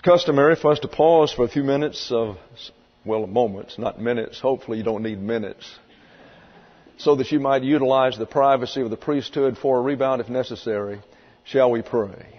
customary for us to pause for a few minutes moments, not minutes. Hopefully you don't need minutes. So that you might utilize the privacy of the priesthood for a rebound if necessary. Shall we pray?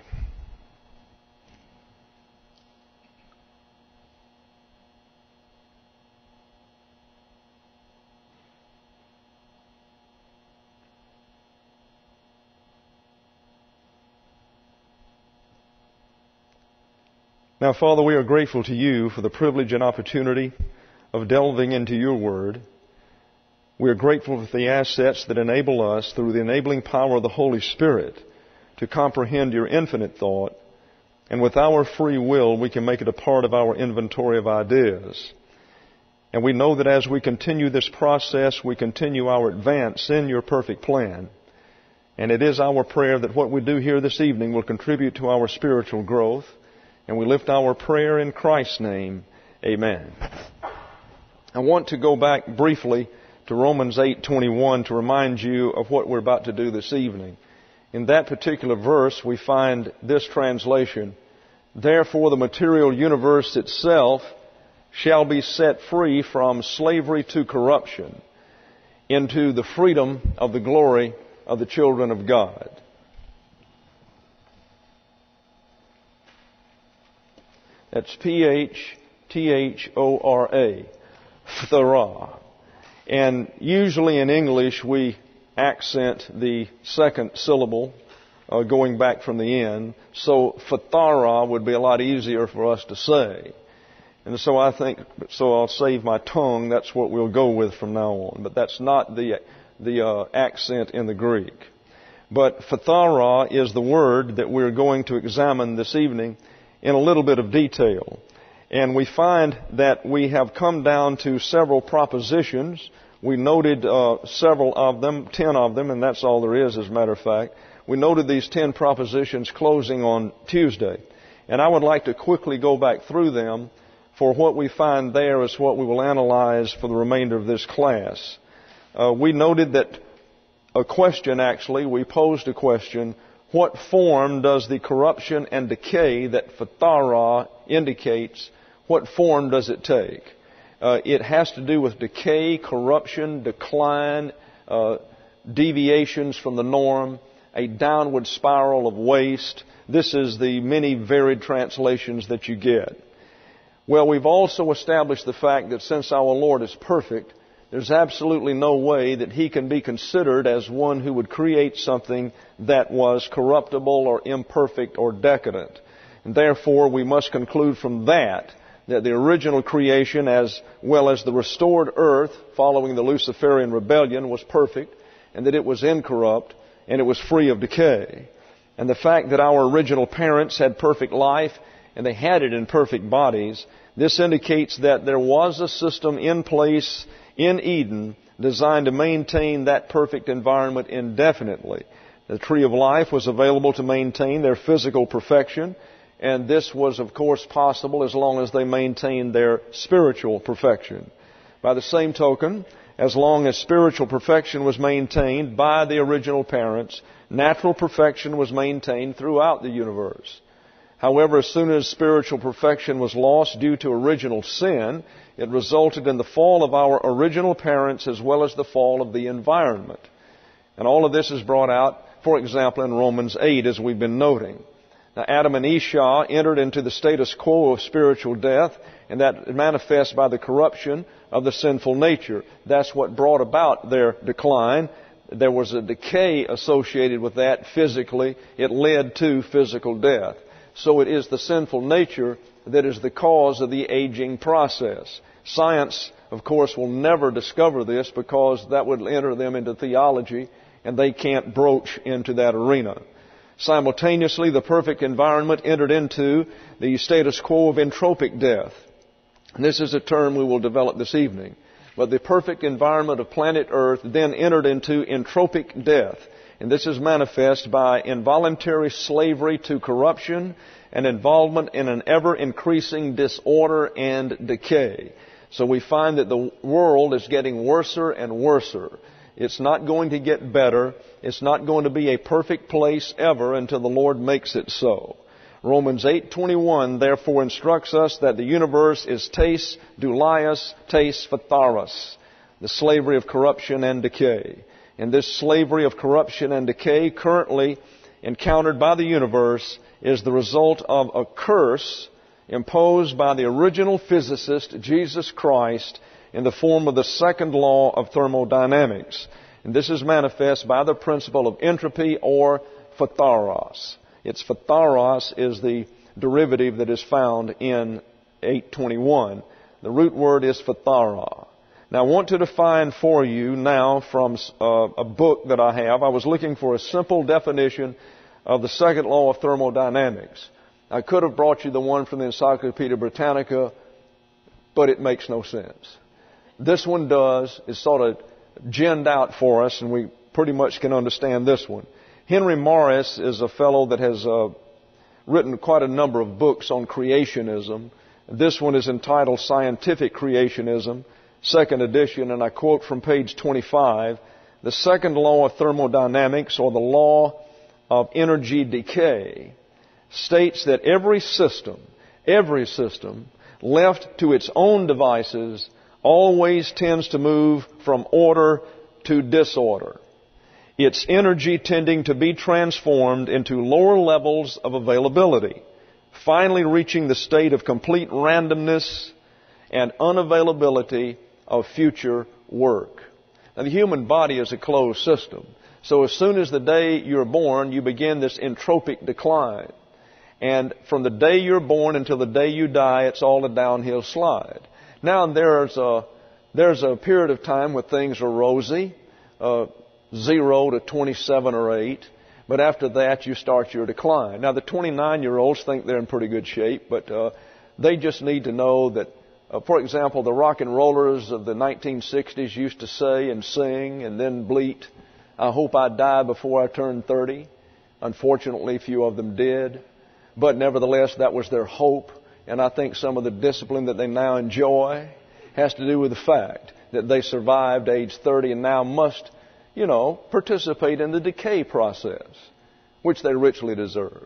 Now, Father, we are grateful to you for the privilege and opportunity of delving into your word. We are grateful for the assets that enable us, through the enabling power of the Holy Spirit, to comprehend your infinite thought. And with our free will, we can make it a part of our inventory of ideas. And we know that as we continue this process, we continue our advance in your perfect plan. And it is our prayer that what we do here this evening will contribute to our spiritual growth. And we lift our prayer in Christ's name. Amen. I want to go back briefly to Romans 8:21 to remind you of what we're about to do this evening. In that particular verse, we find this translation: "Therefore the material universe itself shall be set free from slavery to corruption into the freedom of the glory of the children of God." That's P-H-T-H-O-R-A, phthora. And usually in English we accent the second syllable going back from the end. So phthara would be a lot easier for us to say. And so I'll save my tongue. That's what we'll go with from now on. But that's not the accent in the Greek. But phthara is the word that we're going to examine this evening in a little bit of detail. And we find that we have come down to several propositions. We noted several of them, 10 of them, and that's all there is, as a matter of fact. We noted these 10 propositions closing on Tuesday. And I would like to quickly go back through them, for what we find there is what we will analyze for the remainder of this class. We noted that we posed a question: what form does the corruption and decay that phthara indicates, what form does it take? It has to do with decay, corruption, decline, deviations from the norm, a downward spiral of waste. This is the many varied translations that you get. Well, we've also established the fact that since our Lord is perfect, there's absolutely no way that He can be considered as one who would create something that was corruptible or imperfect or decadent. And therefore, we must conclude from that the original creation, as well as the restored earth following the Luciferian rebellion, was perfect, and that it was incorrupt, and it was free of decay. And the fact that our original parents had perfect life, and they had it in perfect bodies, this indicates that there was a system in place in Eden designed to maintain that perfect environment indefinitely. The tree of life was available to maintain their physical perfection, and this was, of course, possible as long as they maintained their spiritual perfection. By the same token, as long as spiritual perfection was maintained by the original parents, natural perfection was maintained throughout the universe. However, as soon as spiritual perfection was lost due to original sin, it resulted in the fall of our original parents as well as the fall of the environment. And all of this is brought out, for example, in Romans 8, as we've been noting. Now, Adam and Esau entered into the status quo of spiritual death, and that manifests by the corruption of the sinful nature. That's what brought about their decline. There was a decay associated with that physically. It led to physical death. So it is the sinful nature that is the cause of the aging process. Science, of course, will never discover this because that would enter them into theology, and they can't broach into that arena. Simultaneously, the perfect environment entered into the status quo of entropic death. And this is a term we will develop this evening. But the perfect environment of planet Earth then entered into entropic death. And this is manifest by involuntary slavery to corruption and involvement in an ever-increasing disorder and decay. So we find that the world is getting worser and worser. It's not going to get better. It's not going to be a perfect place ever until the Lord makes it so. Romans 8:21 therefore instructs us that the universe is tes doulios, tes phtharos, the slavery of corruption and decay. And this slavery of corruption and decay currently encountered by the universe is the result of a curse imposed by the original physicist, Jesus Christ, in the form of the second law of thermodynamics. And this is manifest by the principle of entropy or phtharos. Its phtharos is the derivative that is found in 8:21. The root word is phthara. Now I want to define for you now from a book that I have. I was looking for a simple definition of the second law of thermodynamics. I could have brought you the one from the Encyclopedia Britannica, but it makes no sense. This one does. It's sort of ginned out for us, and we pretty much can understand this one. Henry Morris is a fellow that has written quite a number of books on creationism. This one is entitled Scientific Creationism, second edition, and I quote from page 25, the second law of thermodynamics, or the law of energy decay, states that every system left to its own devices always tends to move from order to disorder, its energy tending to be transformed into lower levels of availability, finally reaching the state of complete randomness and unavailability of future work. Now, the human body is a closed system. So as soon as the day you're born, you begin this entropic decline. And from the day you're born until the day you die, it's all a downhill slide. Now, there's a period of time where things are rosy, 0 to 27 or 8. But after that, you start your decline. Now, the 29-year-olds think they're in pretty good shape, but they just need to know that, for example, the rock and rollers of the 1960s used to say and sing and then bleat, I hope I die before I turn 30. Unfortunately, few of them did. But nevertheless, that was their hope. And I think some of the discipline that they now enjoy has to do with the fact that they survived age 30 and now must, participate in the decay process, which they richly deserve.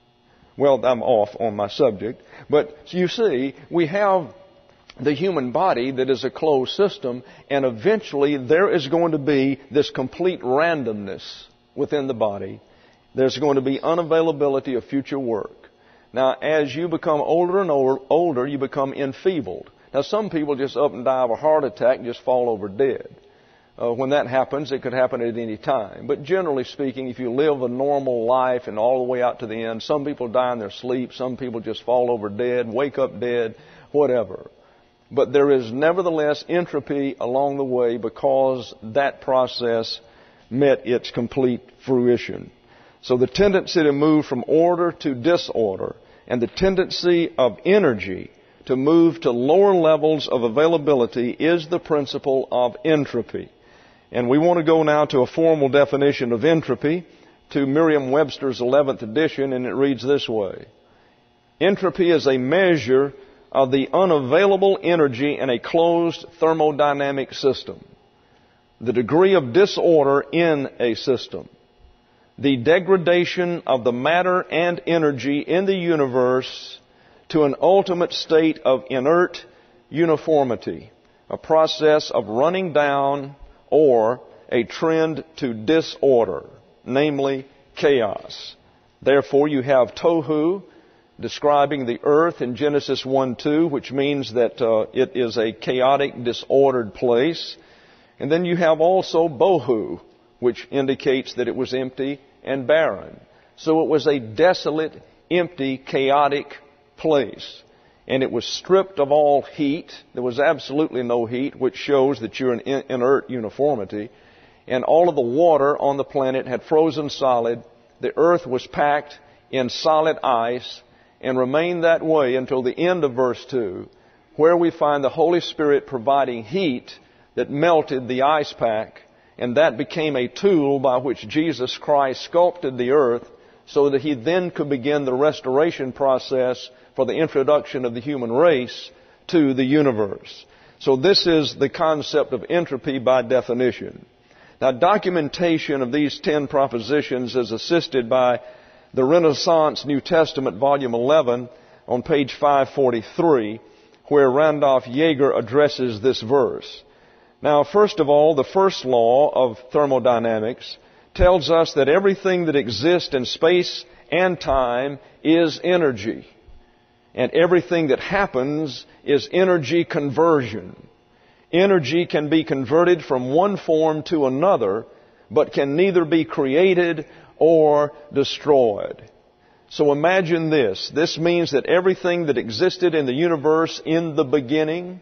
Well, I'm off on my subject. But you see, we have the human body that is a closed system, and eventually there is going to be this complete randomness within the body. There's going to be unavailability of future work. Now, as you become older and older, you become enfeebled. Now, some people just up and die of a heart attack and just fall over dead. When that happens, it could happen at any time. But generally speaking, if you live a normal life and all the way out to the end, some people die in their sleep, some people just fall over dead, wake up dead, whatever. But there is nevertheless entropy along the way because that process met its complete fruition. So the tendency to move from order to disorder and the tendency of energy to move to lower levels of availability is the principle of entropy. And we want to go now to a formal definition of entropy, to Merriam-Webster's 11th edition, and it reads this way. Entropy is a measure of the unavailable energy in a closed thermodynamic system, the degree of disorder in a system, the degradation of the matter and energy in the universe to an ultimate state of inert uniformity, a process of running down or a trend to disorder, namely chaos. Therefore, you have tohu, describing the earth in Genesis 1:2, which means that it is a chaotic, disordered place. And then you have also bohu, which indicates that it was empty and barren. So it was a desolate, empty, chaotic place. And it was stripped of all heat. There was absolutely no heat, which shows that you're in inert uniformity. And all of the water on the planet had frozen solid. The earth was packed in solid ice and remained that way until the end of verse 2, where we find the Holy Spirit providing heat that melted the ice pack, and that became a tool by which Jesus Christ sculpted the earth so that He then could begin the restoration process for the introduction of the human race to the universe. So this is the concept of entropy by definition. Now, documentation of these 10 propositions is assisted by the Renaissance New Testament, volume 11, on page 543, where Randolph Yeager addresses this verse. Now, first of all, the first law of thermodynamics tells us that everything that exists in space and time is energy. And everything that happens is energy conversion. Energy can be converted from one form to another, but can neither be created or destroyed. So imagine this. This means that everything that existed in the universe in the beginning,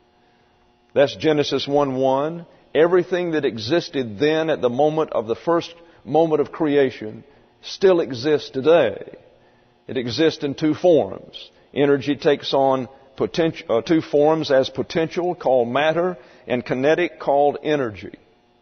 that's Genesis 1:1, everything that existed then at the moment of the first moment of creation still exists today. It exists in two forms. Energy takes on two forms as potential, called matter, and kinetic, called energy.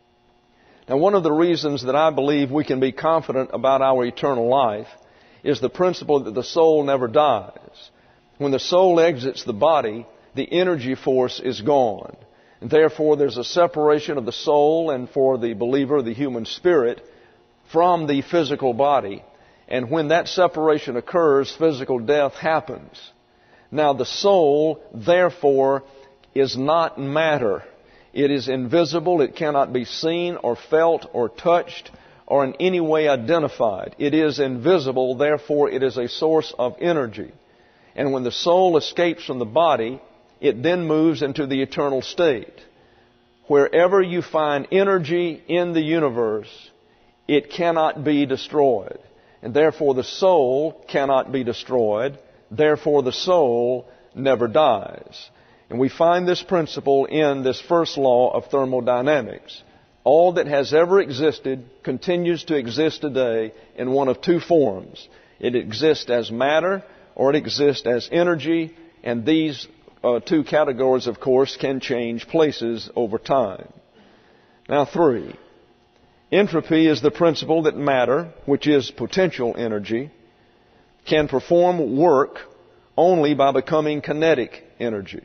Now, one of the reasons that I believe we can be confident about our eternal life is the principle that the soul never dies. When the soul exits the body, the energy force is gone. And therefore, there's a separation of the soul and, for the believer, the human spirit, from the physical body. And when that separation occurs, physical death happens. Now, the soul, therefore, is not matter. It is invisible. It cannot be seen or felt or touched or in any way identified. It is invisible. Therefore, it is a source of energy. And when the soul escapes from the body, it then moves into the eternal state. Wherever you find energy in the universe, it cannot be destroyed. And therefore, the soul cannot be destroyed. Therefore, the soul never dies. And we find this principle in this first law of thermodynamics. All that has ever existed continues to exist today in one of two forms. It exists as matter or it exists as energy, and these two categories, of course, can change places over time. Now, 3. Entropy is the principle that matter, which is potential energy, can perform work only by becoming kinetic energy.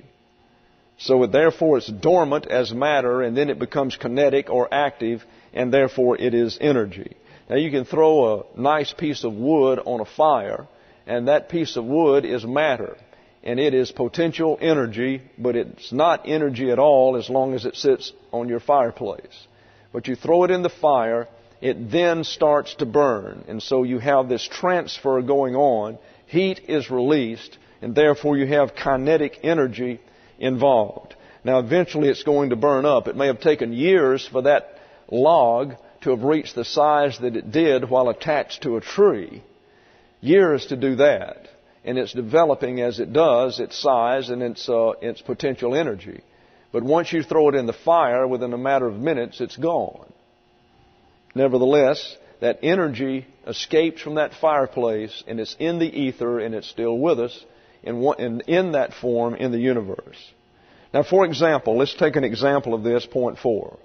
So therefore it's dormant as matter, and then it becomes kinetic or active, and therefore it is energy. Now you can throw a nice piece of wood on a fire, and that piece of wood is matter. And it is potential energy, but it's not energy at all as long as it sits on your fireplace. But you throw it in the fire, it then starts to burn. And so you have this transfer going on. Heat is released, and therefore you have kinetic energy involved. Now eventually it's going to burn up. It may have taken years for that log to have reached the size that it did while attached to a tree. Years to do that. And it's developing as it does, its size and its potential energy. But once you throw it in the fire, within a matter of minutes, it's gone. Nevertheless, that energy escapes from that fireplace, and it's in the ether, and it's still with us in that form in the universe. Now, for example, let's take an example of this, point 4.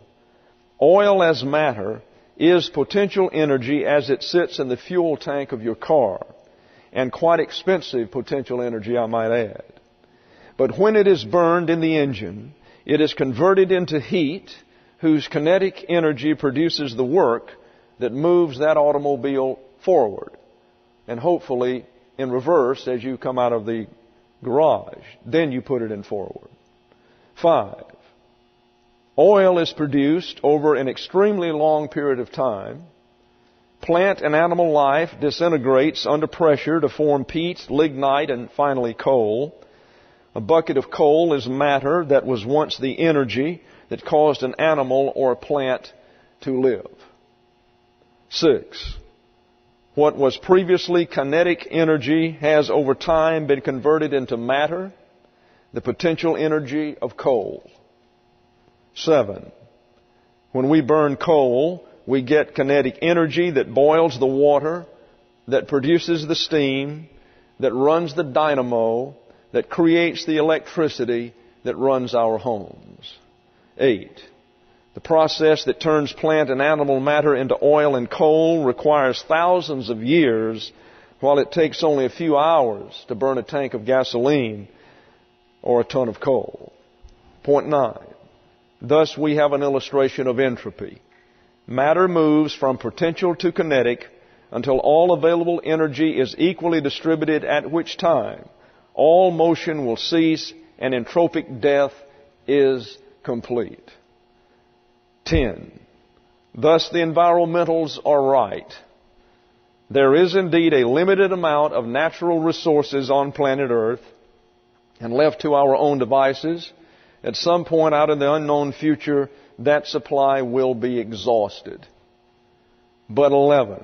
Oil as matter is potential energy as it sits in the fuel tank of your car, and quite expensive potential energy, I might add. But when it is burned in the engine, it is converted into heat, whose kinetic energy produces the work that moves that automobile forward, and hopefully in reverse as you come out of the garage. Then you put it in forward. 5. Oil is produced over an extremely long period of time. Plant and animal life disintegrates under pressure to form peat, lignite, and finally coal. A bucket of coal is matter that was once the energy that caused an animal or a plant to live. 6. What was previously kinetic energy has over time been converted into matter, the potential energy of coal. 7. When we burn coal, we get kinetic energy that boils the water, that produces the steam, that runs the dynamo, that creates the electricity that runs our homes. 8. The process that turns plant and animal matter into oil and coal requires thousands of years, while it takes only a few hours to burn a tank of gasoline or a ton of coal. Point 9. Thus we have an illustration of entropy. Matter moves from potential to kinetic until all available energy is equally distributed, at which time all motion will cease and entropic death is complete. 10. Thus the environmentals are right. There is indeed a limited amount of natural resources on planet Earth, and left to our own devices, at some point out in the unknown future, that supply will be exhausted. But 11.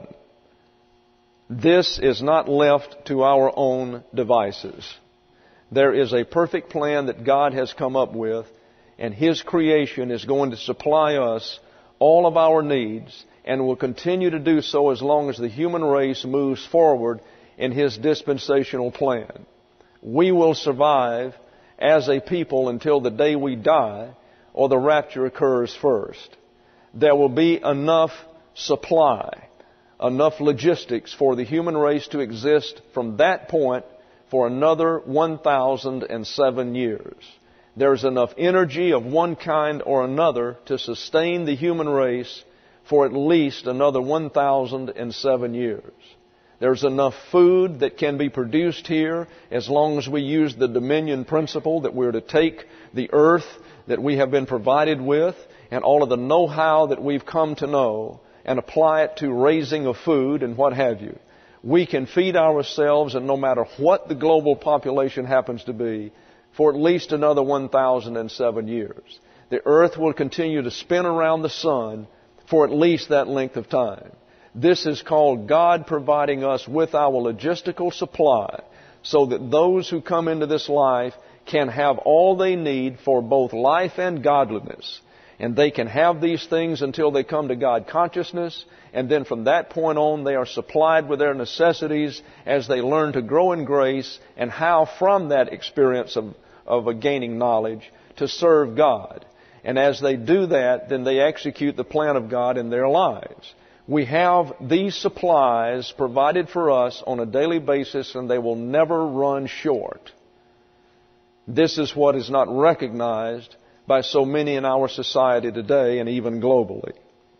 This is not left to our own devices. There is a perfect plan that God has come up with, and His creation is going to supply us all of our needs, and will continue to do so as long as the human race moves forward in His dispensational plan. We will survive as a people until the day we die or the rapture occurs first. There will be enough supply, enough logistics for the human race to exist from that point for another 1,007 years. There's enough energy of one kind or another to sustain the human race for at least another 1,007 years. There's enough food that can be produced here as long as we use the dominion principle, that we're to take the earth that we have been provided with and all of the know-how that we've come to know and apply it to raising of food and what have you. We can feed ourselves, and no matter what the global population happens to be, for at least another 1,007 years. The earth will continue to spin around the sun for at least that length of time. This is called God providing us with our logistical supply so that those who come into this life can have all they need for both life and godliness. And they can have these things until they come to God consciousness, and then from that point on they are supplied with their necessities as they learn to grow in grace and how from that experience of a gaining knowledge to serve God. And as they do that, then they execute the plan of God in their lives. We have these supplies provided for us on a daily basis, and they will never run short. This is what is not recognized by so many in our society today and even globally.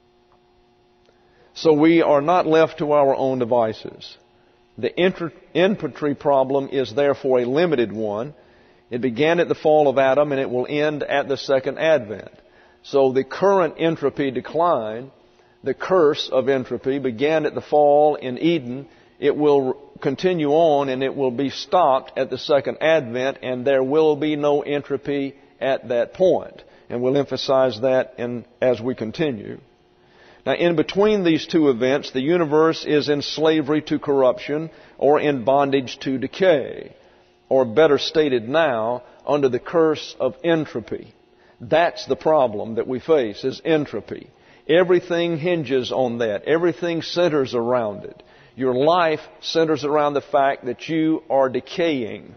So we are not left to our own devices. The infantry problem is therefore a limited one. It began at the fall of Adam, and it will end at the second advent. So the current entropy decline, the curse of entropy, began at the fall in Eden. It will continue on, and it will be stopped at the second advent, and there will be no entropy at that point. And we'll emphasize that as we continue. Now, in between these two events, the universe is in slavery to corruption or in bondage to decay, or better stated now, under the curse of entropy. That's the problem that we face, is entropy. Everything hinges on that. Everything centers around it. Your life centers around the fact that you are decaying.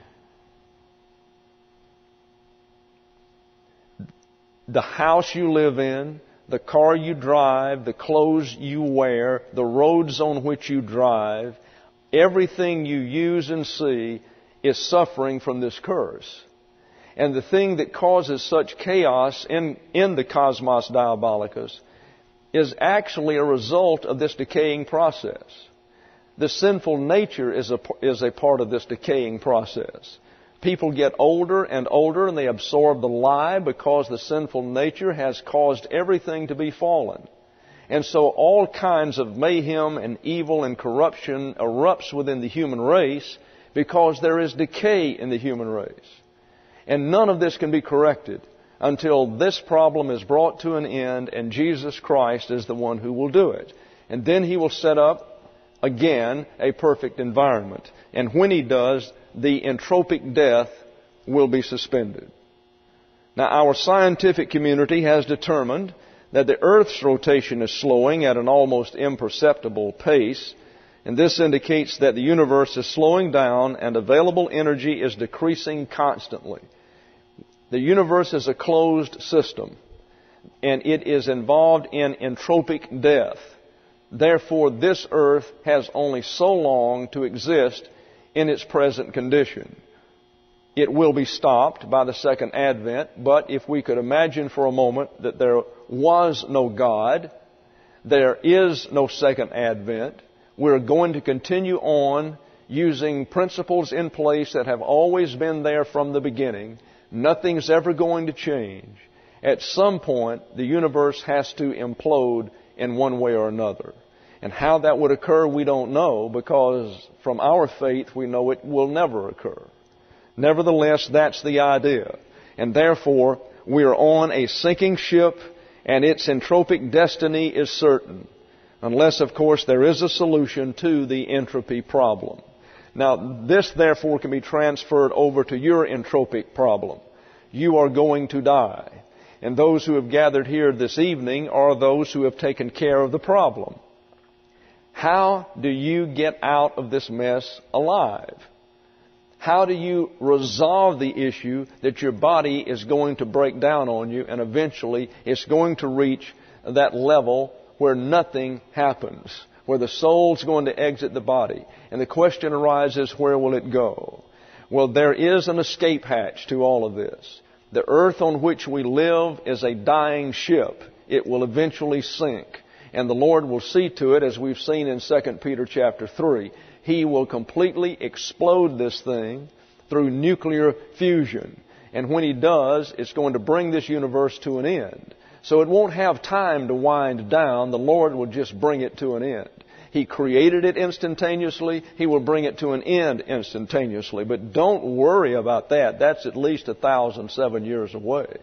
The house you live in, the car you drive, the clothes you wear, the roads on which you drive, everything you use and see is suffering from this curse. And the thing that causes such chaos in the cosmos diabolicus is actually a result of this decaying process. The sinful nature is a part of this decaying process. People get older and older, and they absorb the lie because the sinful nature has caused everything to be fallen. And so all kinds of mayhem and evil and corruption erupts within the human race because there is decay in the human race. And none of this can be corrected until this problem is brought to an end and Jesus Christ is the one who will do it. And then He will set up again a perfect environment. And when He does, the entropic death will be suspended. Now, our scientific community has determined that the Earth's rotation is slowing at an almost imperceptible pace, and this indicates that the universe is slowing down and available energy is decreasing constantly. The universe is a closed system, and it is involved in entropic death. Therefore, this Earth has only so long to exist in its present condition. It will be stopped by the second advent, but if we could imagine for a moment that there was no God, there is no second advent, We're going to continue on using principles in place that have always been there from the beginning. Nothing's ever going to change. At some point, the universe has to implode in one way or another. And how that would occur, we don't know, because from our faith, we know it will never occur. Nevertheless, that's the idea. And therefore, we are on a sinking ship, and its entropic destiny is certain. Unless, of course, there is a solution to the entropy problem. Now, this, therefore, can be transferred over to your entropic problem. You are going to die. And those who have gathered here this evening are those who have taken care of the problem. How do you get out of this mess alive? How do you resolve the issue that your body is going to break down on you and eventually it's going to reach that level where nothing happens, where the soul's going to exit the body? And the question arises, where will it go? Well, there is an escape hatch to all of this. The earth on which we live is a dying ship. It will eventually sink. And the Lord will see to it, as we've seen in 2 Peter chapter 3. He will completely explode this thing through nuclear fusion. And when He does, it's going to bring this universe to an end. So it won't have time to wind down. The Lord will just bring it to an end. He created it instantaneously. He will bring it to an end instantaneously. But don't worry about that. That's at least 1,007 years away.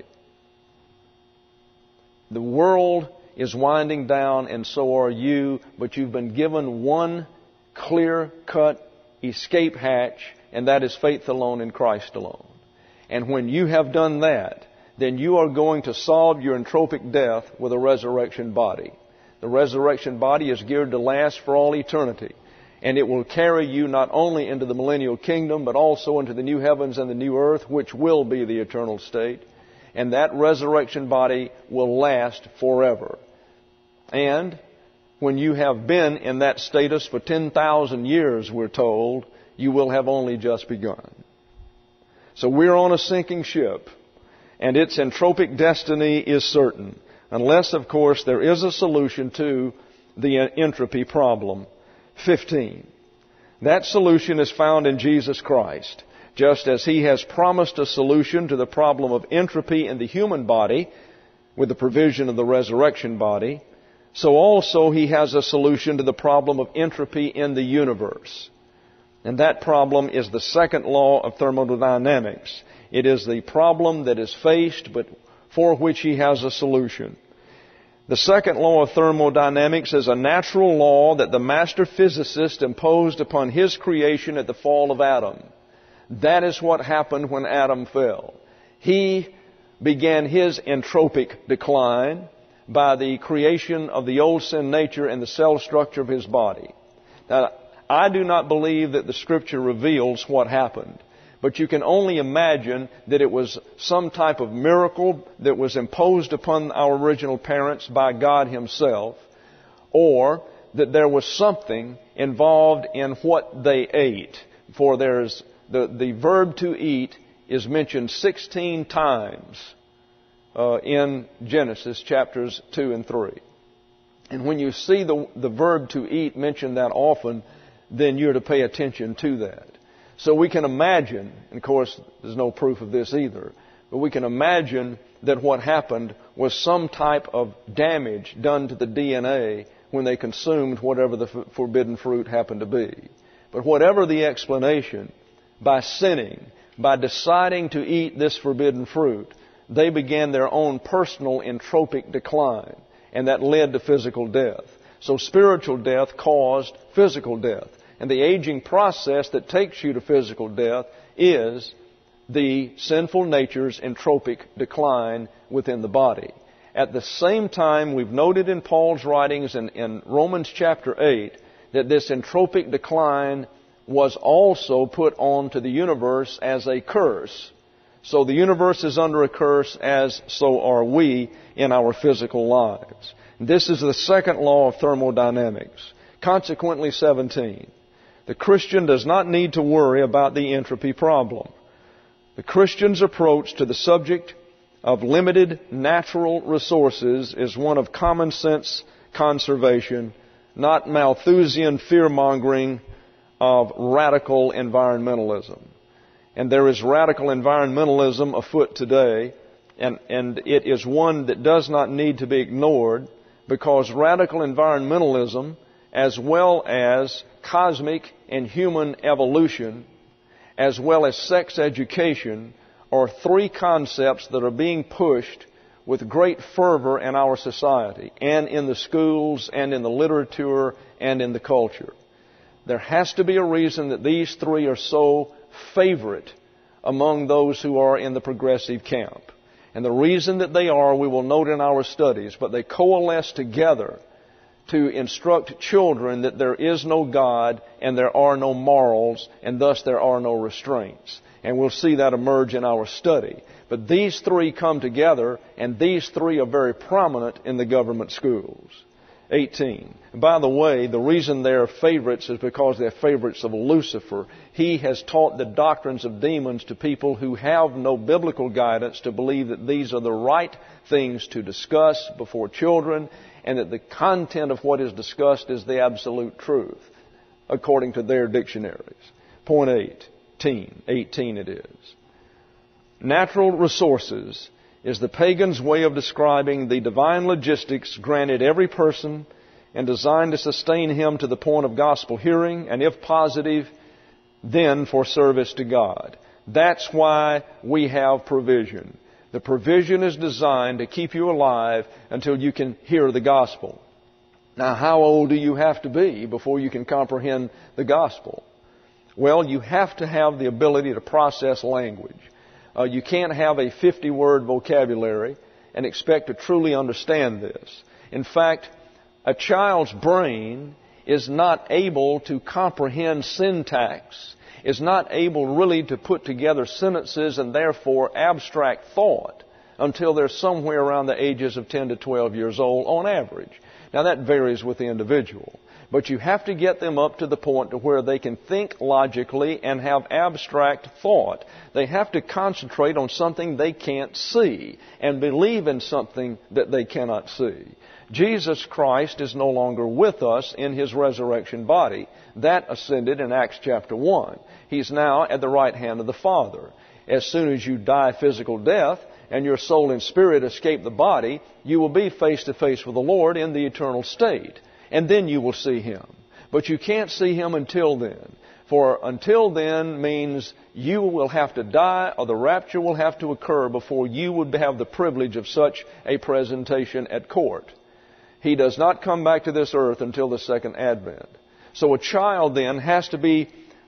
The world is winding down, and so are you, but you've been given one clear-cut escape hatch, and that is faith alone in Christ alone. And when you have done that, then you are going to solve your entropic death with a resurrection body. The resurrection body is geared to last for all eternity, and it will carry you not only into the millennial kingdom, but also into the new heavens and the new earth, which will be the eternal state. And that resurrection body will last forever. And when you have been in that status for 10,000 years, we're told, you will have only just begun. So we're on a sinking ship, and its entropic destiny is certain. Unless, of course, there is a solution to the entropy problem. 15. That solution is found in Jesus Christ. Just as He has promised a solution to the problem of entropy in the human body with the provision of the resurrection body, so also He has a solution to the problem of entropy in the universe. And that problem is the second law of thermodynamics. It is the problem that is faced, but for which He has a solution. The second law of thermodynamics is a natural law that the master physicist imposed upon his creation at the fall of Adam. That is what happened when Adam fell. He began his entropic decline by the creation of the old sin nature and the cell structure of his body. Now, I do not believe that the Scripture reveals what happened. But you can only imagine that it was some type of miracle that was imposed upon our original parents by God Himself, or that there was something involved in what they ate. For there's the verb to eat is mentioned 16 times in Genesis chapters 2 and 3. And when you see the verb to eat mentioned that often, then you're to pay attention to that. So we can imagine, and of course there's no proof of this either, but we can imagine that what happened was some type of damage done to the DNA when they consumed whatever the forbidden fruit happened to be. But whatever the explanation, by sinning, by deciding to eat this forbidden fruit, they began their own personal entropic decline, and that led to physical death. So spiritual death caused physical death. And the aging process that takes you to physical death is the sinful nature's entropic decline within the body. At the same time, we've noted in Paul's writings in Romans chapter 8 that this entropic decline was also put onto the universe as a curse. So the universe is under a curse, as so are we in our physical lives. This is the second law of thermodynamics. Consequently, 17. The Christian does not need to worry about the entropy problem. The Christian's approach to the subject of limited natural resources is one of common sense conservation, not Malthusian fear-mongering of radical environmentalism. And there is radical environmentalism afoot today, and it is one that does not need to be ignored, because radical environmentalism, as well as cosmic and human evolution, as well as sex education, are three concepts that are being pushed with great fervor in our society, and in the schools, and in the literature, and in the culture. There has to be a reason that these three are so favorite among those who are in the progressive camp. And the reason that they are, we will note in our studies, but they coalesce together to instruct children that there is no God and there are no morals, and thus there are no restraints. And we'll see that emerge in our study. But these three come together, and these three are very prominent in the government schools. 18. By the way, the reason they're favorites is because they're favorites of Lucifer. He has taught the doctrines of demons to people who have no biblical guidance to believe that these are the right things to discuss before children, and that the content of what is discussed is the absolute truth, according to their dictionaries. Point 18 it is. Natural resources is the pagan's way of describing the divine logistics granted every person and designed to sustain him to the point of gospel hearing, and if positive, then for service to God. That's why we have provision. The provision is designed to keep you alive until you can hear the gospel. Now, how old do you have to be before you can comprehend the gospel? Well, you have to have the ability to process language. You can't have a 50-word vocabulary and expect to truly understand this. In fact, a child's brain is not able to comprehend syntax, is not able really to put together sentences and therefore abstract thought until they're somewhere around the ages of 10 to 12 years old on average. Now, that varies with the individual. But you have to get them up to the point to where they can think logically and have abstract thought. They have to concentrate on something they can't see and believe in something that they cannot see. Jesus Christ is no longer with us in His resurrection body. That ascended in Acts chapter 1. He's now at the right hand of the Father. As soon as you die physical death and your soul and spirit escape the body, you will be face to face with the Lord in the eternal state. And then you will see Him. But you can't see Him until then. For until then means you will have to die, or the rapture will have to occur before you would have the privilege of such a presentation at court. He does not come back to this earth until the second advent. So a child then has to be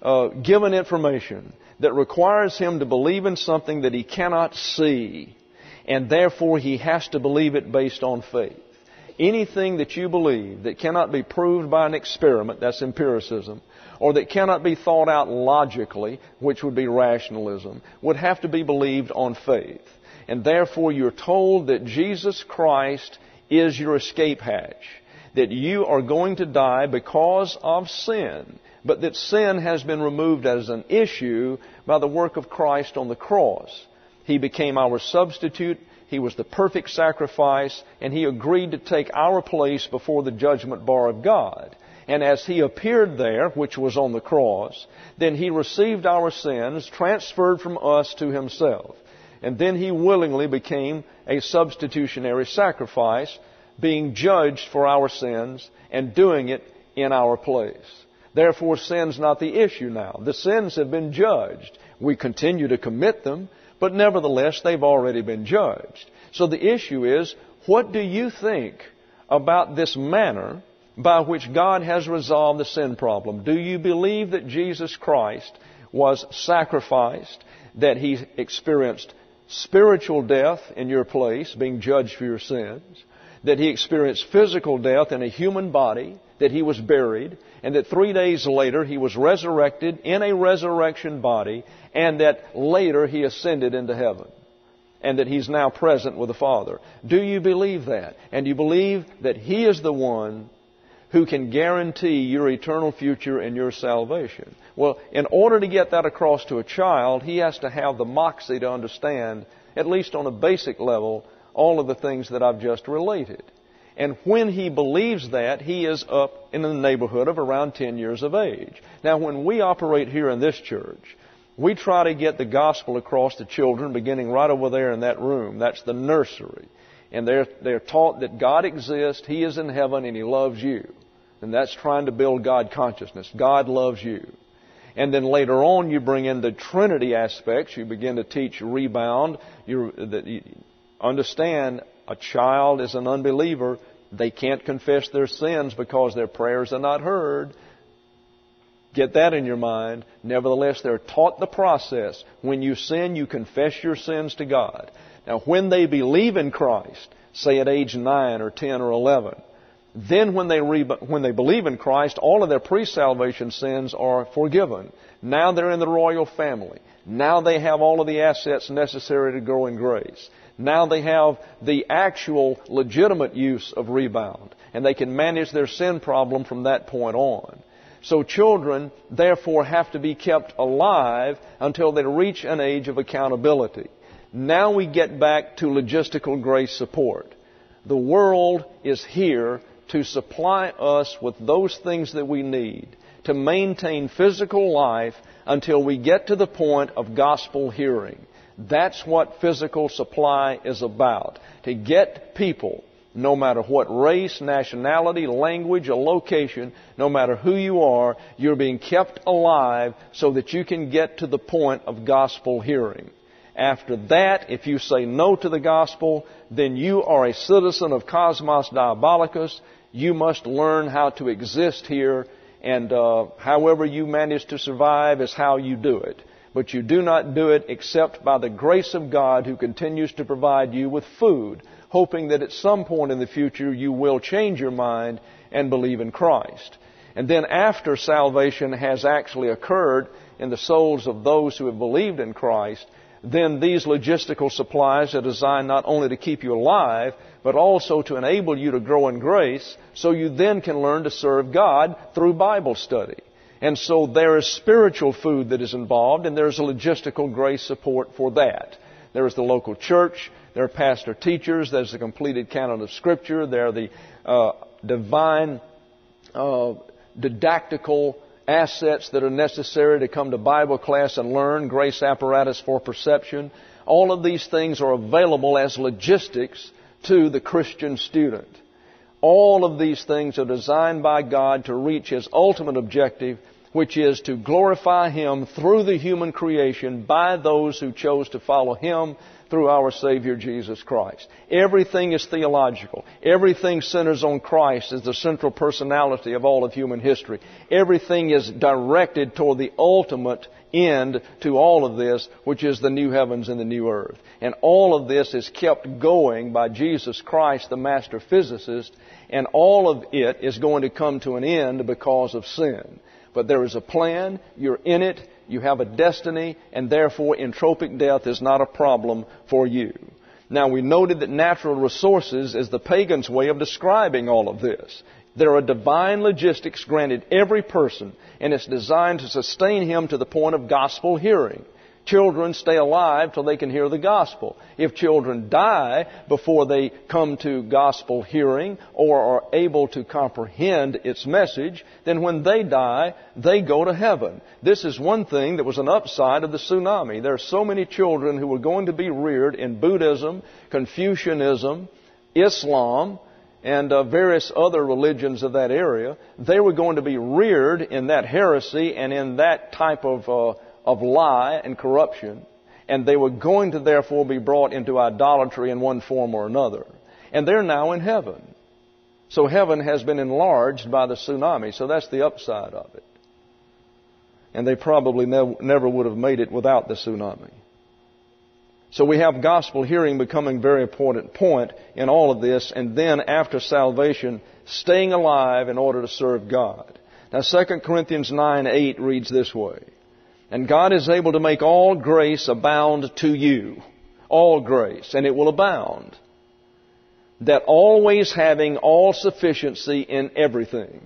given information that requires him to believe in something that he cannot see. And therefore he has to believe it based on faith. Anything that you believe that cannot be proved by an experiment, that's empiricism, or that cannot be thought out logically, which would be rationalism, would have to be believed on faith. And therefore you're told that Jesus Christ is your escape hatch, that you are going to die because of sin, but that sin has been removed as an issue by the work of Christ on the cross. He became our substitute. He was the perfect sacrifice, and He agreed to take our place before the judgment bar of God. And as He appeared there, which was on the cross, then He received our sins, transferred from us to Himself. And then He willingly became a substitutionary sacrifice, being judged for our sins and doing it in our place. Therefore, sin's not the issue now. The sins have been judged. We continue to commit them, but nevertheless, they've already been judged. So the issue is, what do you think about this manner by which God has resolved the sin problem? Do you believe that Jesus Christ was sacrificed, that He experienced spiritual death in your place, being judged for your sins, that He experienced physical death in a human body, that He was buried, and that 3 days later He was resurrected in a resurrection body, and that later He ascended into heaven, and that He's now present with the Father? Do you believe that? And do you believe that He is the one who can guarantee your eternal future and your salvation? Well, in order to get that across to a child, he has to have the moxie to understand, at least on a basic level, all of the things that I've just related. And when he believes that, he is up in the neighborhood of around 10 years of age. Now, when we operate here in this church, we try to get the gospel across to children beginning right over there in that room. That's the nursery. And they're taught that God exists, He is in heaven, and He loves you. And that's trying to build God consciousness. God loves you. And then later on, you bring in the Trinity aspects. You begin to teach rebound. You understand a child is an unbeliever. They can't confess their sins because their prayers are not heard. Get that in your mind. Nevertheless, they're taught the process. When you sin, you confess your sins to God. Now, when they believe in Christ, say at age 9 or 10 or 11, then when they believe in Christ, all of their pre-salvation sins are forgiven. Now they're in the royal family. Now they have all of the assets necessary to grow in grace. Now they have the actual legitimate use of rebound, and they can manage their sin problem from that point on. So children, therefore, have to be kept alive until they reach an age of accountability. Now we get back to logistical grace support. The world is here to supply us with those things that we need to maintain physical life until we get to the point of gospel hearing. That's what physical supply is about. To get people, no matter what race, nationality, language, or location, no matter who you are, you're being kept alive so that you can get to the point of gospel hearing. After that, if you say no to the gospel, then you are a citizen of Cosmos Diabolicus. You must learn how to exist here, and however you manage to survive is how you do it. But you do not do it except by the grace of God, who continues to provide you with food, hoping that at some point in the future you will change your mind and believe in Christ. And then after salvation has actually occurred in the souls of those who have believed in Christ, then these logistical supplies are designed not only to keep you alive, but also to enable you to grow in grace, so you then can learn to serve God through Bible study. And so there is spiritual food that is involved, and there's a logistical grace support for that. There is the local church, there are pastor teachers, there's the completed canon of Scripture, there are the divine didactical assets that are necessary to come to Bible class and learn, grace apparatus for perception. All of these things are available as logistics to the Christian student. All of these things are designed by God to reach His ultimate objective, which is to glorify Him through the human creation by those who chose to follow Him through our Savior Jesus Christ. Everything is theological. Everything centers on Christ as the central personality of all of human history. Everything is directed toward the ultimate end to all of this, which is the new heavens and the new earth. And all of this is kept going by Jesus Christ, the master physicist, and all of it is going to come to an end because of sin. But there is a plan, you're in it, you have a destiny, and therefore entropic death is not a problem for you. Now, we noted that natural resources is the pagan's way of describing all of this. There are divine logistics granted every person, and it's designed to sustain him to the point of gospel hearing. Children stay alive till they can hear the gospel. If children die before they come to gospel hearing or are able to comprehend its message, then when they die, they go to heaven. This is one thing that was an upside of the tsunami. There are so many children who were going to be reared in Buddhism, Confucianism, Islam, and various other religions of that area. They were going to be reared in that heresy and in that type of lie and corruption, and they were going to therefore be brought into idolatry in one form or another. And they're now in heaven. So heaven has been enlarged by the tsunami, so that's the upside of it. And they probably never would have made it without the tsunami. So we have gospel hearing becoming a very important point in all of this, and then after salvation, staying alive in order to serve God. Now 2 Corinthians 9:8 reads this way: "And God is able to make all grace abound to you," all grace, and it will abound, "that always having all sufficiency in everything."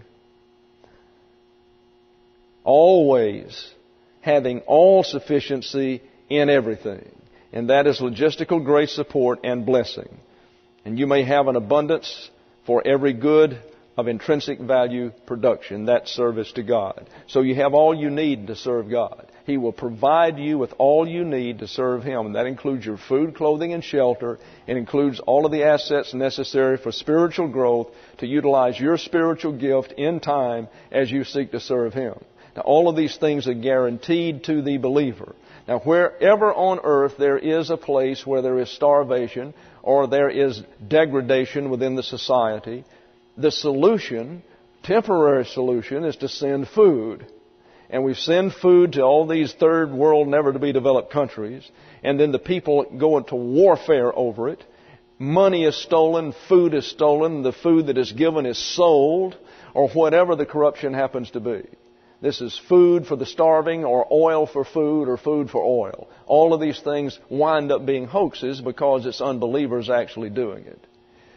Always having all sufficiency in everything. And that is logistical grace support and blessing. And you may have an abundance for every good of intrinsic value production. That's service to God. So you have all you need to serve God. He will provide you with all you need to serve Him. And that includes your food, clothing, and shelter. It includes all of the assets necessary for spiritual growth to utilize your spiritual gift in time as you seek to serve Him. Now, all of these things are guaranteed to the believer. Now, wherever on earth there is a place where there is starvation or there is degradation within the society, the solution, temporary solution, is to send food. And we send food to all these third world, never to be developed countries. And then the people go into warfare over it. Money is stolen, food is stolen, the food that is given is sold, or whatever the corruption happens to be. This is food for the starving, or oil for food, or food for oil. All of these things wind up being hoaxes because it's unbelievers actually doing it.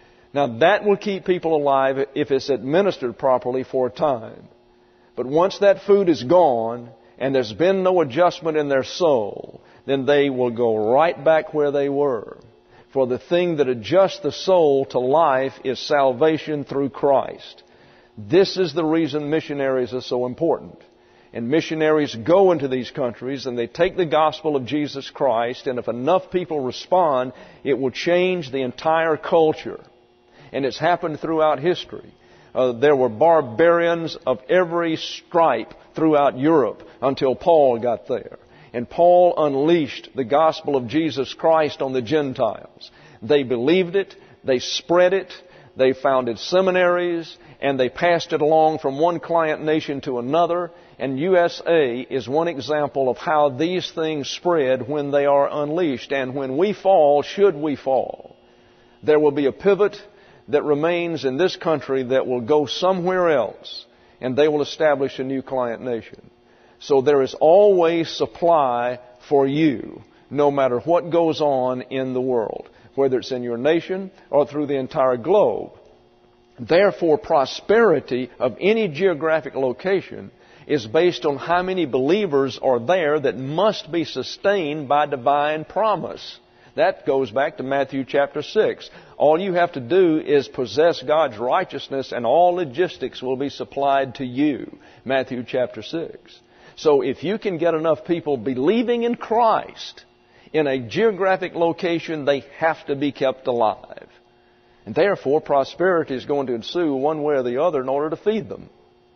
Now that will keep people alive if it's administered properly for a time. But once that food is gone and there's been no adjustment in their soul, then they will go right back where they were. For the thing that adjusts the soul to life is salvation through Christ. This is the reason missionaries are so important. And missionaries go into these countries and they take the gospel of Jesus Christ, and if enough people respond, it will change the entire culture. And it's happened throughout history. There were barbarians of every stripe throughout Europe until Paul got there. And Paul unleashed the gospel of Jesus Christ on the Gentiles. They believed it, they spread it, they founded seminaries, and they passed it along from one client nation to another. And USA is one example of how these things spread when they are unleashed. And when we fall, should we fall, there will be a pivot that remains in this country that will go somewhere else, and they will establish a new client nation. So there is always supply for you, no matter what goes on in the world, whether it's in your nation or through the entire globe. Therefore, prosperity of any geographic location is based on how many believers are there that must be sustained by divine promise. That goes back to Matthew chapter 6. All you have to do is possess God's righteousness and all logistics will be supplied to you. Matthew chapter 6. So if you can get enough people believing in Christ in a geographic location, they have to be kept alive. And therefore, prosperity is going to ensue one way or the other in order to feed them.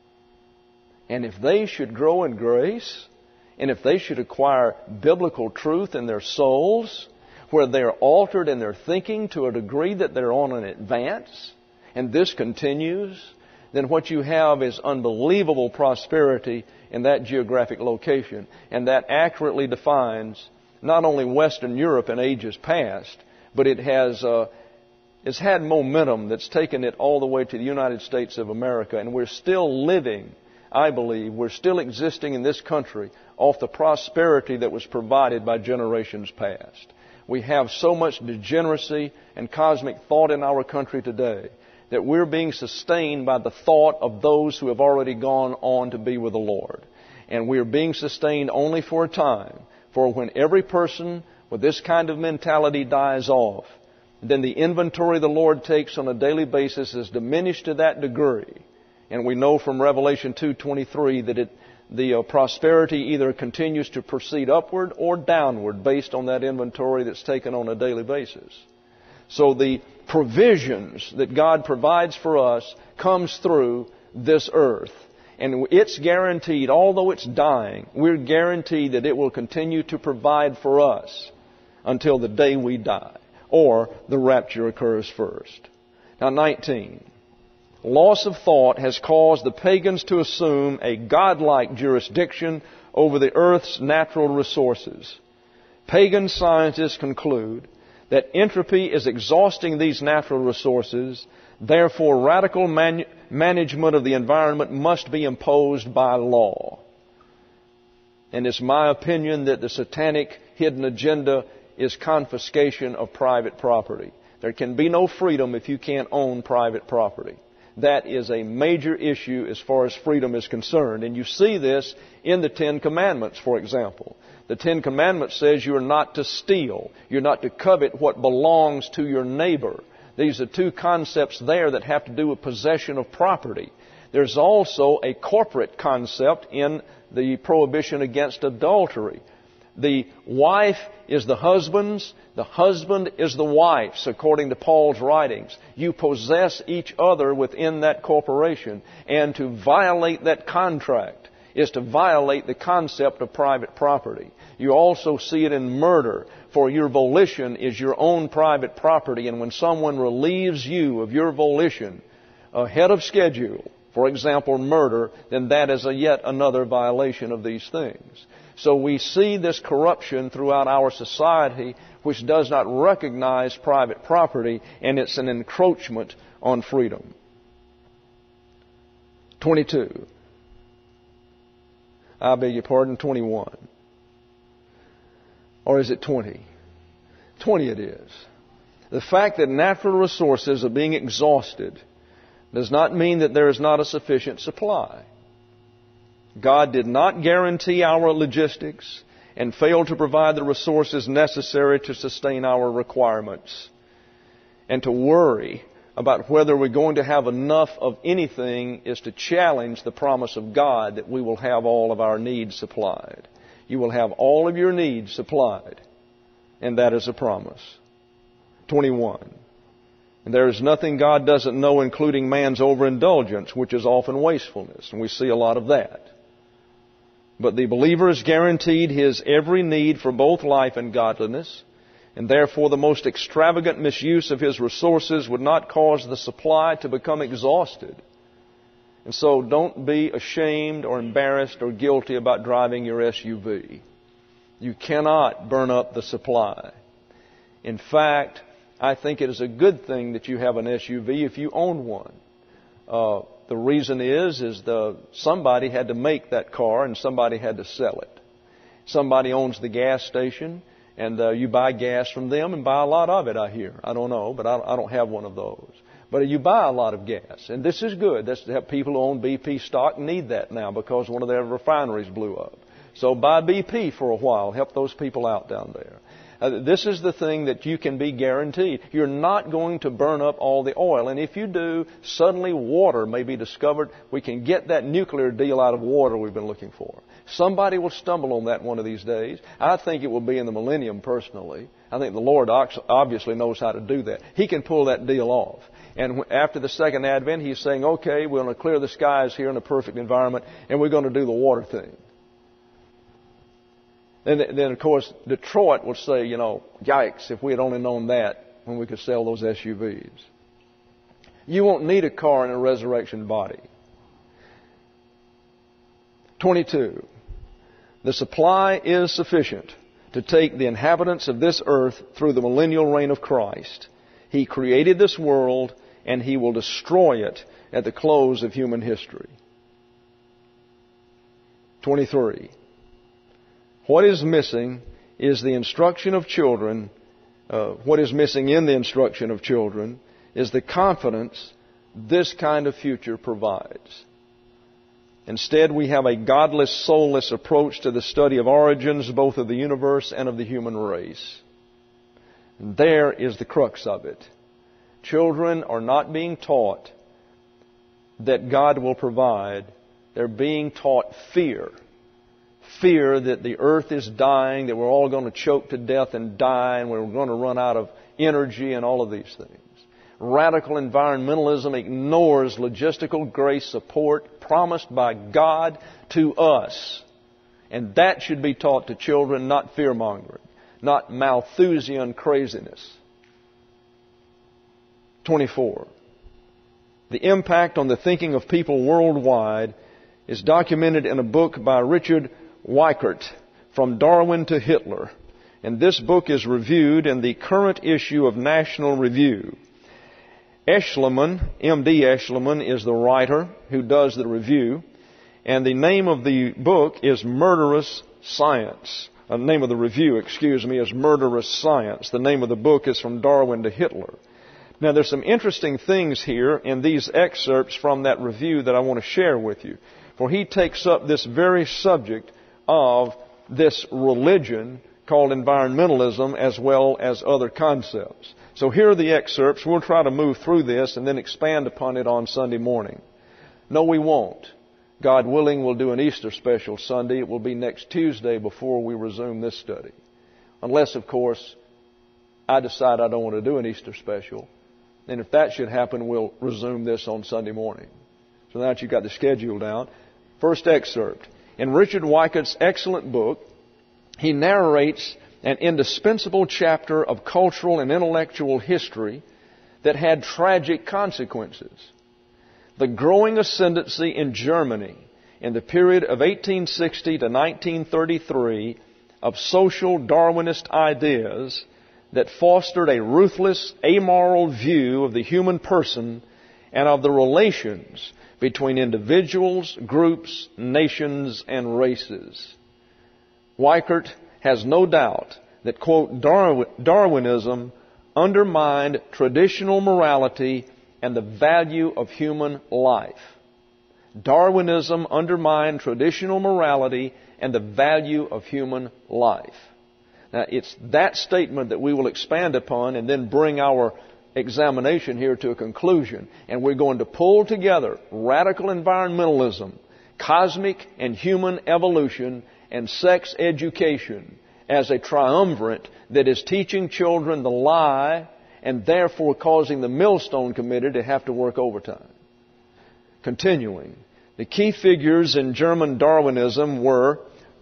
And if they should grow in grace, and if they should acquire biblical truth in their souls, where they're altered in their thinking to a degree that they're on an advance, and this continues, then what you have is unbelievable prosperity in that geographic location. And that accurately defines not only Western Europe in ages past, but it's had momentum that's taken it all the way to the United States of America. And we're still living, I believe, we're still existing in this country off the prosperity that was provided by generations past. We have so much degeneracy and cosmic thought in our country today that we're being sustained by the thought of those who have already gone on to be with the Lord. And we're being sustained only for a time. For when every person with this kind of mentality dies off, then the inventory the Lord takes on a daily basis is diminished to that degree. And we know from Revelation 2:23 that the prosperity either continues to proceed upward or downward based on that inventory that's taken on a daily basis. So the provisions that God provides for us comes through this earth. And it's guaranteed, although it's dying, we're guaranteed that it will continue to provide for us until the day we die, or the rapture occurs first. Now, 19. Loss of thought has caused the pagans to assume a godlike jurisdiction over the earth's natural resources. Pagan scientists conclude that entropy is exhausting these natural resources. Therefore, radical management of the environment must be imposed by law. And it's my opinion that the satanic hidden agenda is confiscation of private property. There can be no freedom if you can't own private property. That is a major issue as far as freedom is concerned. And you see this in the Ten Commandments, for example. The Ten Commandments says you are not to steal. You're not to covet what belongs to your neighbor. These are two concepts there that have to do with possession of property. There's also a corporate concept in the prohibition against adultery. The wife is the husband's, the husband is the wife's, according to Paul's writings. You possess each other within that corporation, and to violate that contract is to violate the concept of private property. You also see it in murder, for your volition is your own private property, and when someone relieves you of your volition ahead of schedule, for example, murder, then that is yet another violation of these things. So we see this corruption throughout our society, which does not recognize private property, and it's an encroachment on freedom. 22. I beg your pardon, 21. Or is it 20? 20 it is. The fact that natural resources are being exhausted does not mean that there is not a sufficient supply. God did not guarantee our logistics and failed to provide the resources necessary to sustain our requirements. And to worry about whether we're going to have enough of anything is to challenge the promise of God that we will have all of our needs supplied. You will have all of your needs supplied. And that is a promise. 21. And there is nothing God doesn't know, including man's overindulgence, which is often wastefulness. And we see a lot of that. But the believer is guaranteed his every need for both life and godliness, and therefore the most extravagant misuse of his resources would not cause the supply to become exhausted. And so don't be ashamed or embarrassed or guilty about driving your SUV. You cannot burn up the supply. In fact, I think it is a good thing that you have an SUV if you own one. The reason is somebody had to make that car and somebody had to sell it. Somebody owns the gas station, and you buy gas from them and buy a lot of it, I hear. I don't know, but I don't have one of those. But you buy a lot of gas, and this is good. That's to help people who own BP stock need that now because one of their refineries blew up. So buy BP for a while. Help those people out down there. This is the thing that you can be guaranteed. You're not going to burn up all the oil. And if you do, suddenly water may be discovered. We can get that nuclear deal out of water we've been looking for. Somebody will stumble on that one of these days. I think it will be in the millennium personally. I think the Lord obviously knows how to do that. He can pull that deal off. And after the second advent, He's saying, okay, we're going to clear the skies here in a perfect environment, and we're going to do the water thing. Then, of course, Detroit will say, yikes, if we had only known that when we could sell those SUVs. You won't need a car in a resurrection body. 22. The supply is sufficient to take the inhabitants of this earth through the millennial reign of Christ. He created this world, and He will destroy it at the close of human history. 23. What is missing is the instruction of children. What is missing in the instruction of children is the confidence this kind of future provides. Instead, we have a godless, soulless approach to the study of origins, both of the universe and of the human race. And there is the crux of it. Children are not being taught that God will provide. They're being taught fear. Fear that the earth is dying, that we're all going to choke to death and die, and we're going to run out of energy and all of these things. Radical environmentalism ignores logistical grace support promised by God to us. And that should be taught to children, not fear-mongering, not Malthusian craziness. 24. The impact on the thinking of people worldwide is documented in a book by Richard Weikart, From Darwin to Hitler. And this book is reviewed in the current issue of National Review. Eschliman, M.D. Eschliman, is the writer who does the review. And the name of the book is Murderous Science. The name of the review, is Murderous Science. The name of the book is From Darwin to Hitler. Now, there's some interesting things here in these excerpts from that review that I want to share with you. For he takes up this very subject of this religion called environmentalism as well as other concepts. So here are the excerpts. We'll try to move through this and then expand upon it on Sunday morning. No, we won't. God willing, we'll do an Easter special Sunday. It will be next Tuesday before we resume this study. Unless, of course, I decide I don't want to do an Easter special. And if that should happen, we'll resume this on Sunday morning. So now that you've got the schedule down. First excerpt. In Richard Wycott's excellent book, he narrates an indispensable chapter of cultural and intellectual history that had tragic consequences. The growing ascendancy in Germany in the period of 1860 to 1933 of social Darwinist ideas that fostered a ruthless, amoral view of the human person and of the relations between individuals, groups, nations, and races. Weikart has no doubt that, quote, Darwinism undermined traditional morality and the value of human life. Darwinism undermined traditional morality and the value of human life. Now, it's that statement that we will expand upon and then bring our examination here to a conclusion. And we're going to pull together radical environmentalism, cosmic and human evolution, and sex education as a triumvirate that is teaching children the lie and therefore causing the Millstone Committee to have to work overtime. Continuing, the key figures in German Darwinism were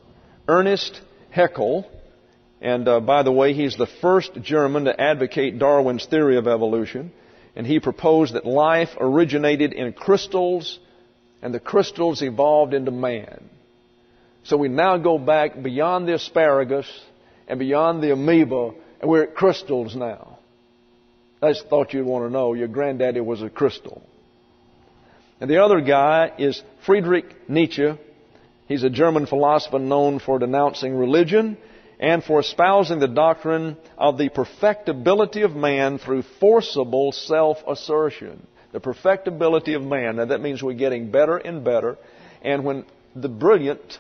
Ernest Haeckel, and by the way, he's the first German to advocate Darwin's theory of evolution, and he proposed that life originated in crystals and the crystals evolved into man. So we now go back beyond the asparagus and beyond the amoeba, and we're at crystals now. I just thought you'd want to know your granddaddy was a crystal. And the other guy is Friedrich Nietzsche. He's a German philosopher known for denouncing religion and for espousing the doctrine of the perfectibility of man through forcible self-assertion. The perfectibility of man. Now that means we're getting better and better. And when the brilliant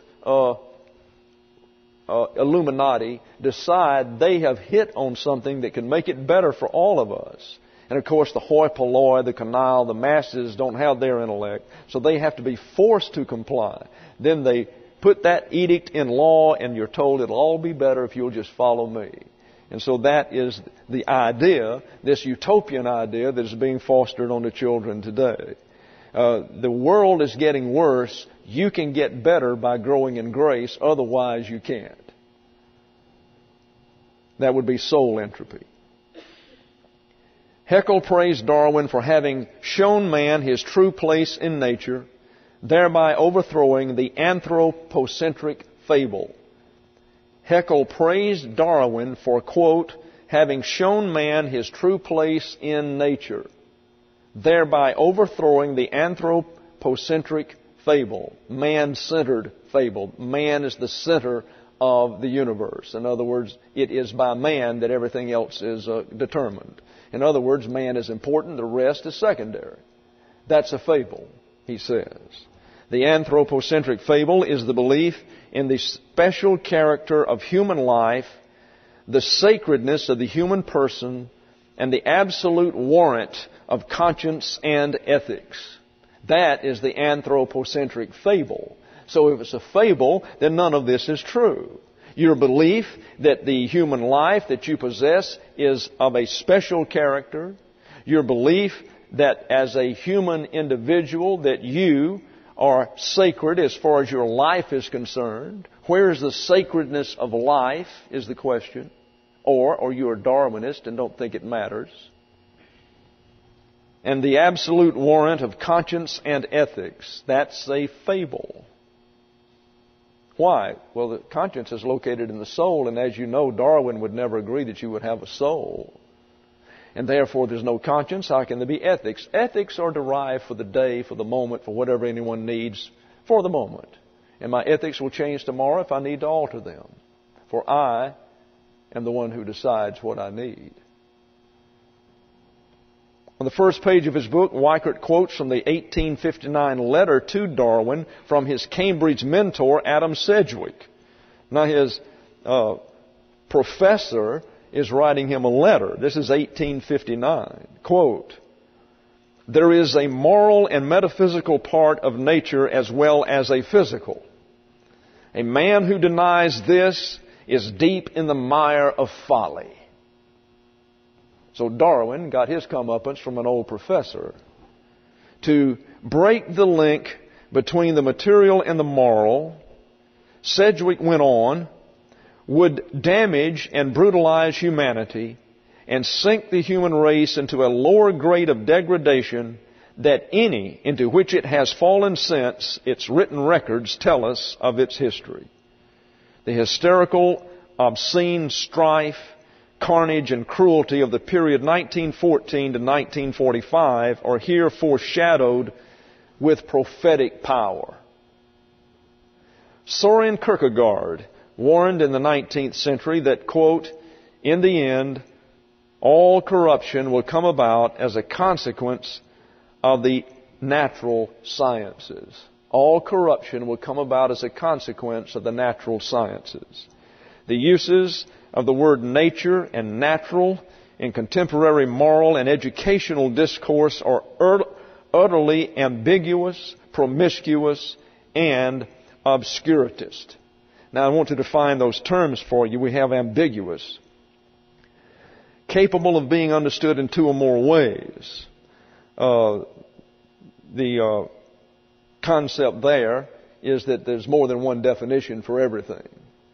Illuminati decide they have hit on something that can make it better for all of us. And of course the hoi polloi, the canaille, the masses don't have their intellect, so they have to be forced to comply. Then they put that edict in law and you're told it'll all be better if you'll just follow me. And so that is the idea, this utopian idea that is being fostered on the children today. The world is getting worse. You can get better by growing in grace. Otherwise, you can't. That would be soul entropy. Haeckel praised Darwin for having shown man his true place in nature, thereby overthrowing the anthropocentric fable. Haeckel praised Darwin for, quote, having shown man his true place in nature, thereby overthrowing the anthropocentric fable, man-centered fable. Man is the center of the universe. In other words, it is by man that everything else is determined. In other words, man is important, the rest is secondary. That's a fable, he says. The anthropocentric fable is the belief in the special character of human life, the sacredness of the human person, and the absolute warrant of conscience and ethics. That is the anthropocentric fable. So if it's a fable, then none of this is true. Your belief that the human life that you possess is of a special character, your belief that as a human individual that you are sacred as far as your life is concerned. Where is the sacredness of life is the question. Or you're a Darwinist and don't think it matters. And the absolute warrant of conscience and ethics, that's a fable. Why? Well, the conscience is located in the soul, and as you know, Darwin would never agree that you would have a soul. And therefore there's no conscience. How can there be ethics? Ethics are derived for the day, for the moment, for whatever anyone needs for the moment. And my ethics will change tomorrow if I need to alter them. For I am the one who decides what I need. On the first page of his book, Weikart quotes from the 1859 letter to Darwin from his Cambridge mentor, Adam Sedgwick. Now his professor is writing him a letter. This is 1859. Quote, "There is a moral and metaphysical part of nature as well as a physical. A man who denies this is deep in the mire of folly." So Darwin got his comeuppance from an old professor. To break the link between the material and the moral, Sedgwick went on, would damage and brutalize humanity and sink the human race into a lower grade of degradation than any into which it has fallen since its written records tell us of its history. The hysterical, obscene strife, carnage, and cruelty of the period 1914 to 1945 are here foreshadowed with prophetic power. Soren Kierkegaard warned in the 19th century that, quote, "In the end, all corruption will come about as a consequence of the natural sciences." All corruption will come about as a consequence of the natural sciences. The uses of the word nature and natural in contemporary moral and educational discourse are utterly ambiguous, promiscuous, and obscurantist. Now, I want to define those terms for you. We have ambiguous, capable of being understood in two or more ways. The concept there is that there's more than one definition for everything.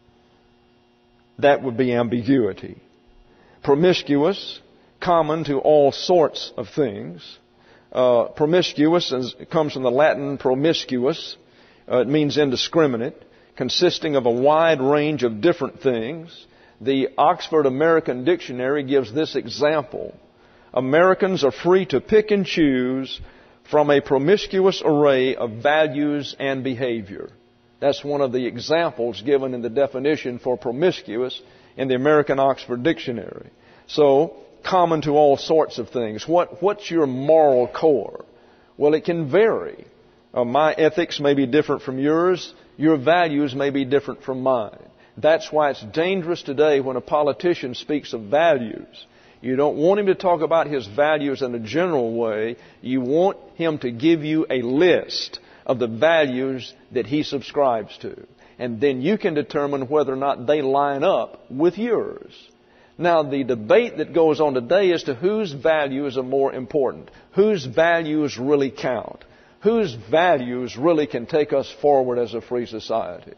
That would be ambiguity. Promiscuous, common to all sorts of things. Promiscuous comes from the Latin promiscuous. It means indiscriminate, consisting of a wide range of different things. The Oxford American Dictionary gives this example. Americans are free to pick and choose from a promiscuous array of values and behavior. That's one of the examples given in the definition for promiscuous in the American Oxford Dictionary. So, common to all sorts of things. What's your moral core? Well, it can vary. My ethics may be different from yours. Your values may be different from mine. That's why it's dangerous today when a politician speaks of values. You don't want him to talk about his values in a general way. You want him to give you a list of the values that he subscribes to. And then you can determine whether or not they line up with yours. Now, the debate that goes on today is to whose values are more important. Whose values really count. Whose values really can take us forward as a free society.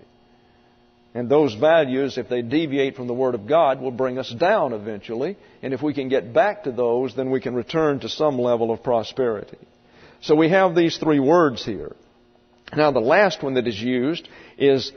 And those values, if they deviate from the Word of God, will bring us down eventually. And if we can get back to those, then we can return to some level of prosperity. So we have these three words here. Now, the last one that is used is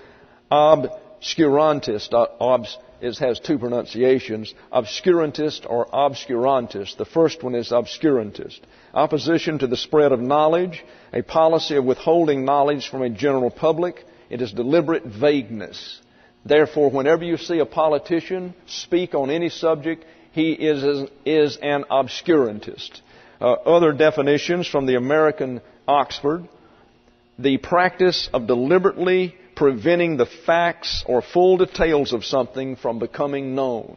obscurantist. It has two pronunciations, obscurantist or obscurantist. The first one is obscurantist. Opposition to the spread of knowledge, a policy of withholding knowledge from a general public. It is deliberate vagueness. Therefore, whenever you see a politician speak on any subject, he is an obscurantist. Other definitions from the American Oxford: the practice of deliberately preventing the facts or full details of something from becoming known.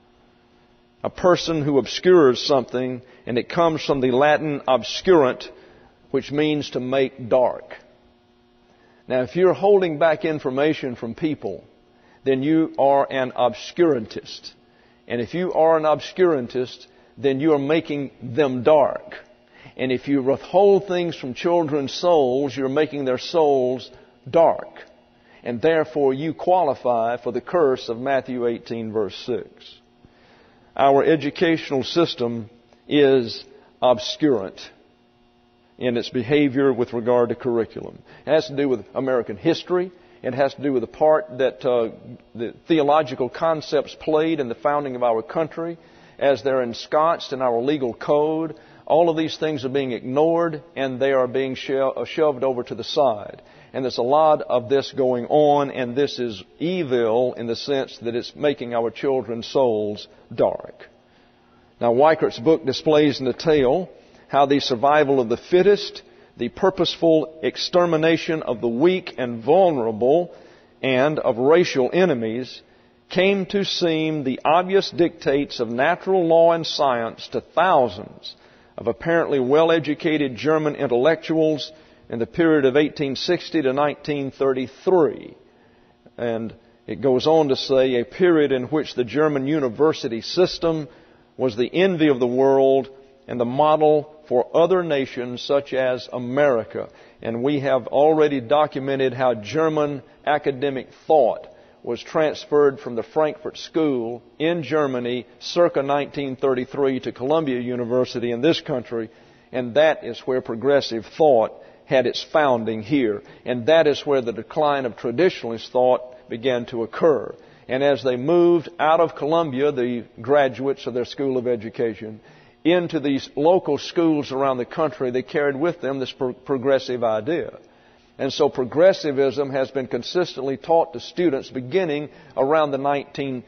A person who obscures something, and it comes from the Latin obscurant, which means to make dark. Now, if you're holding back information from people, then you are an obscurantist. And if you are an obscurantist, then you are making them dark. And if you withhold things from children's souls, you're making their souls dark. And therefore, you qualify for the curse of Matthew 18, verse 6. Our educational system is obscurant in its behavior with regard to curriculum. It has to do with American history. It has to do with the part that the theological concepts played in the founding of our country as they're ensconced in our legal code. All of these things are being ignored, and they are being shoved over to the side. And there's a lot of this going on, and this is evil in the sense that it's making our children's souls dark. Now, Weichert's book displays in detail how the survival of the fittest, the purposeful extermination of the weak and vulnerable, and of racial enemies came to seem the obvious dictates of natural law and science to thousands of apparently well-educated German intellectuals in the period of 1860 to 1933. And it goes on to say, a period in which the German university system was the envy of the world and the model for other nations such as America. And we have already documented how German academic thought was transferred from the Frankfurt School in Germany circa 1933 to Columbia University in this country. And that is where progressive thought had its founding here. And that is where the decline of traditionalist thought began to occur. And as they moved out of Columbia, the graduates of their school of education, into these local schools around the country, they carried with them this progressive idea. And so progressivism has been consistently taught to students beginning around the 1940s,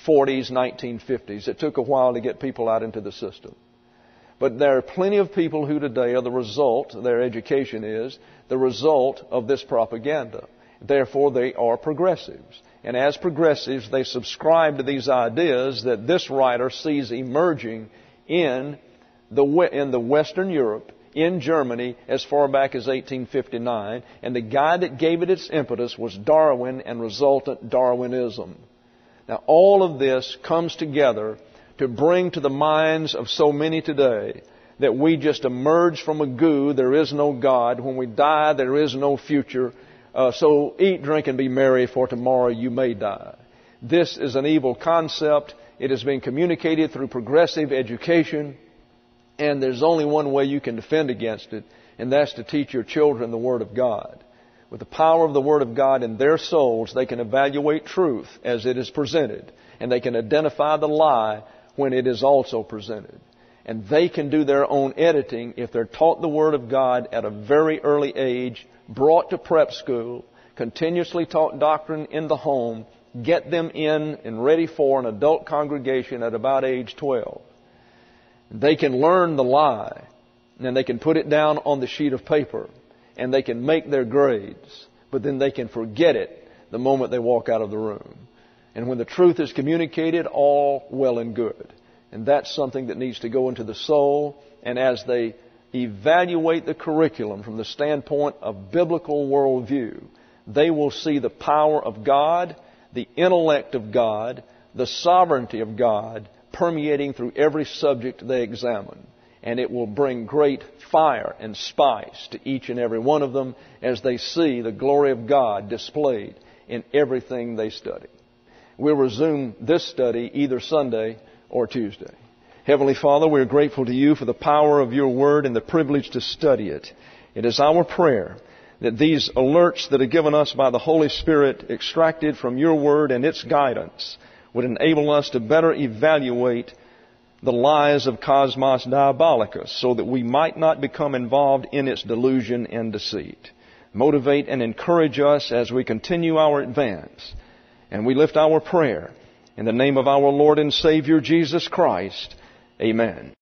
1950s. It took a while to get people out into the system. But there are plenty of people who today are the result, their education is the result of this propaganda. Therefore, they are progressives. And as progressives, they subscribe to these ideas that this writer sees emerging in the Western Europe, in Germany, as far back as 1859. And the guy that gave it its impetus was Darwin and resultant Darwinism. Now, all of this comes together to bring to the minds of so many today that we just emerge from a goo, there is no God. When we die, there is no future. So eat, drink, and be merry, for tomorrow you may die. This is an evil concept. It has been communicated through progressive education, and there's only one way you can defend against it, and that's to teach your children the Word of God. With the power of the Word of God in their souls, they can evaluate truth as it is presented, and they can identify the lie when it is also presented. And they can do their own editing if they're taught the Word of God at a very early age, brought to prep school, continuously taught doctrine in the home, get them in and ready for an adult congregation at about age 12. They can learn the lie, and they can put it down on the sheet of paper, and they can make their grades, but then they can forget it the moment they walk out of the room. And when the truth is communicated, all well and good. And that's something that needs to go into the soul, and as they evaluate the curriculum from the standpoint of biblical worldview, they will see the power of God, the intellect of God, the sovereignty of God permeating through every subject they examine. And it will bring great fire and spice to each and every one of them as they see the glory of God displayed in everything they study. We'll resume this study either Sunday or Tuesday. Heavenly Father, we are grateful to you for the power of your Word and the privilege to study it. It is our prayer that these alerts that are given us by the Holy Spirit extracted from your Word and its guidance would enable us to better evaluate the lies of Cosmos Diabolicus so that we might not become involved in its delusion and deceit. Motivate and encourage us as we continue our advance. And we lift our prayer in the name of our Lord and Savior Jesus Christ. Amen.